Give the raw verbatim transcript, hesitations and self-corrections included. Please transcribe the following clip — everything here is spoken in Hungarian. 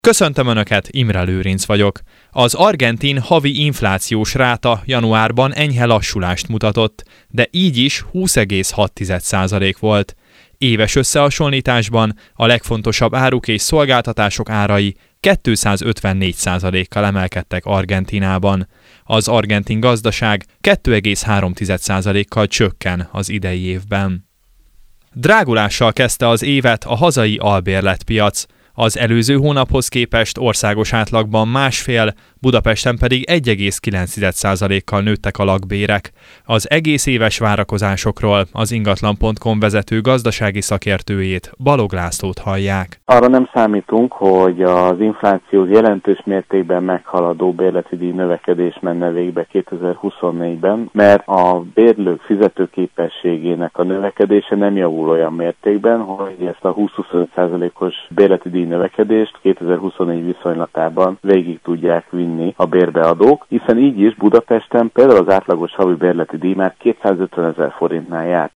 Köszöntöm Önöket, Imre Lőrinc vagyok. Az argentin havi inflációs ráta januárban enyhe lassulást mutatott, de így is húsz egész hat százalék volt. Éves összehasonlításban a legfontosabb áruk és szolgáltatások árai kétszázötvennégy százalékkal emelkedtek Argentinában. Az argentin gazdaság két egész három százalékkal csökken az idei évben. Drágulással kezdte az évet a hazai albérletpiac. Az előző hónaphoz képest országos átlagban másfél, Budapesten pedig egy egész kilenc százalékkal nőttek a lakbérek. Az egész éves várakozásokról az ingatlan pont com vezető gazdasági szakértőjét, Balog Lászlót hallják. Arra nem számítunk, hogy az infláció jelentős mértékben meghaladó bérleti díj növekedés menne végbe kétezer-huszonnégyben, mert a bérlők fizetőképességének a növekedése nem javul olyan mértékben, hogy ezt a húsz-huszonöt százalékos bérleti díj növekedést kétezer-huszonnégy viszonylatában végig tudják vinni a bérbeadók, hiszen így is Budapesten például az átlagos havi bérleti díj már kétszázötven ezer forintnál jár.